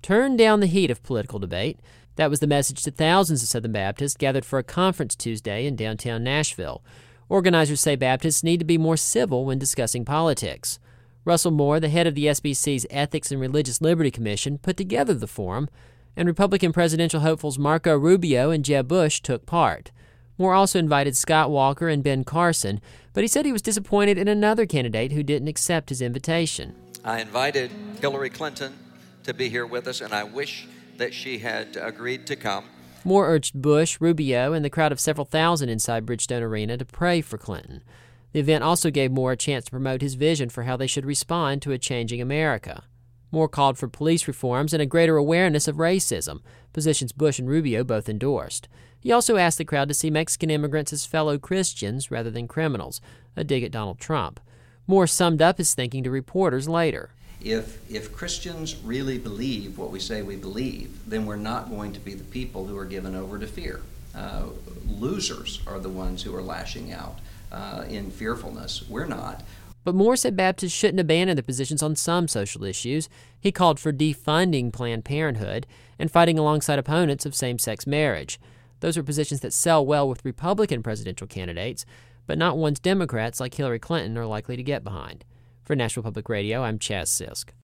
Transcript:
turn down the heat of political debate. That was the message to thousands of Southern Baptists gathered for a conference Tuesday in downtown Nashville. Organizers say Baptists need to be more civil when discussing politics. Russell Moore, the head of the SBC's Ethics and Religious Liberty Commission, put together the forum, and Republican presidential hopefuls Marco Rubio and Jeb Bush took part. Moore also invited Scott Walker and Ben Carson, but he said he was disappointed in another candidate who didn't accept his invitation. I invited Hillary Clinton to be here with us, and I wish that she had agreed to come. Moore urged Bush, Rubio, and the crowd of several thousand inside Bridgestone Arena to pray for Clinton. The event also gave Moore a chance to promote his vision for how they should respond to a changing America. Moore called for police reforms and a greater awareness of racism, positions Bush and Rubio both endorsed. He also asked the crowd to see Mexican immigrants as fellow Christians rather than criminals, a dig at Donald Trump. Moore summed up his thinking to reporters later. If Christians really believe what we say we believe, then we're not going to be the people who are given over to fear. Losers are the ones who are lashing out in fearfulness. We're not. But Moore said Baptists shouldn't abandon their positions on some social issues. He called for defunding Planned Parenthood and fighting alongside opponents of same-sex marriage. Those are positions that sell well with Republican presidential candidates, but not ones Democrats like Hillary Clinton are likely to get behind. For Nashville Public Radio, I'm Chaz Sisk.